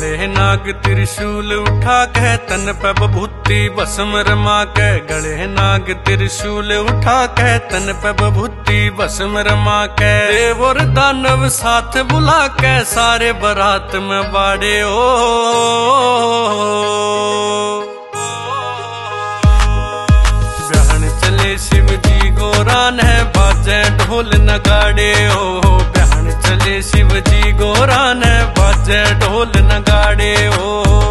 गले नाग त्रिशूल उठा के तन पे बभूति भस्म रमा के, गले नाग त्रिशूल उठा के तन पे बभूति भस्म रमा के, देव और दानव साथ बुला के सारे बारात में बाड़े ओ। ब्याहन चले शिव जी गोरान है बाजे ढोल नगाड़े ओ, ब्याहन चले शिव जी गोरान है बाजे ढोल नगाड़े ओ।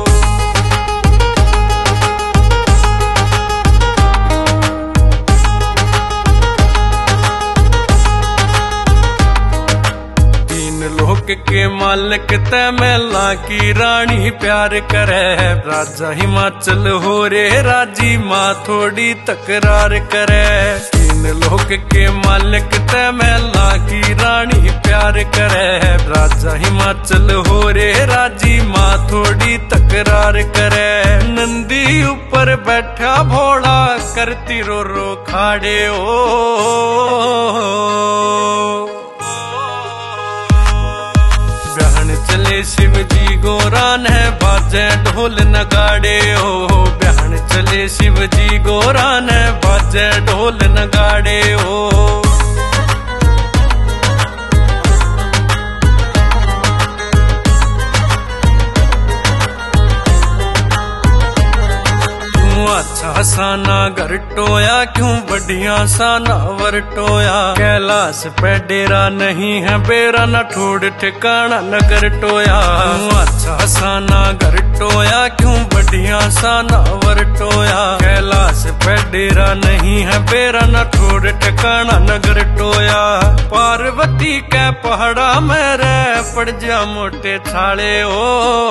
लोक के मालिक तय महला की रानी प्यार करे, राजा हिमाचल हो रे राजी माँ थोड़ी तकरार करे। तीन लोक के मालिक तय महला की रानी प्यार करे, राजा हिमाचल हो रे राजी माँ थोड़ी तकरार करे। नंदी ऊपर बैठा भोला करती रो रो खाड़े ओ। ब्याहन चले शिव जी गोरान है बाजे ढोल नगाड़े ओ, ब्याहन चले शिव जी गोरान है बाजे ढोल नगाड़े ओ। अच्छा साना घर टोया क्यों बढ़िया साना वर टोया, कैलाश पे डेरा नहीं है बेरा न ठोड़ ठिकाना नगर टोया। अच्छा साना घर टोया क्यों बढ़िया साना वर टोया, कैलाश पे डेरा नहीं है बेरा न ठोड़ ठिकाना नगर टोया। पार्वती के पहाड़ा में रह पड़ जा मोटे छाले ओ।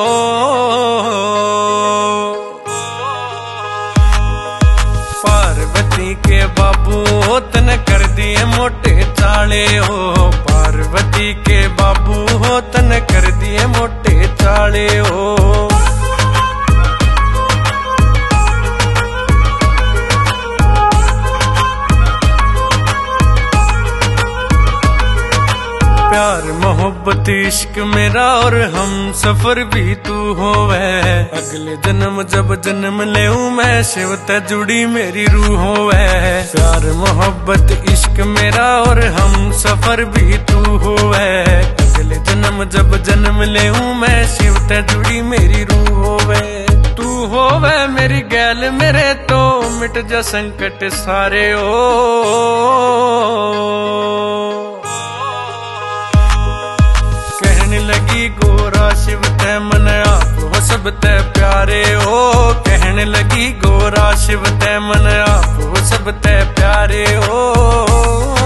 पार्वती के बाबू तन कर दिए मोटे चाले हो, पार्वती के बाबू तन कर दिए मोटे चाले हो। प्यार मोहब्बत इश्क मेरा और हम सफर भी तू होवे, अगले जन्म जब जन्म लेऊं मैं शिव ते जुड़ी मेरी रूह होवे। प्यार मोहब्बत इश्क मेरा और हम सफर भी तू होवे, अगले जन्म जब जन्म लेऊं मैं शिव ते जुड़ी मेरी रूह होवे। तू होवे मेरी गैल मेरे तो मिट जा संकट सारे ओ। कहने लगी गोरा शिव ते मन आप हो सब ते प्यारे ओ, कहने लगी गोरा शिव ते मन आप हो सब ते प्यारे ओ।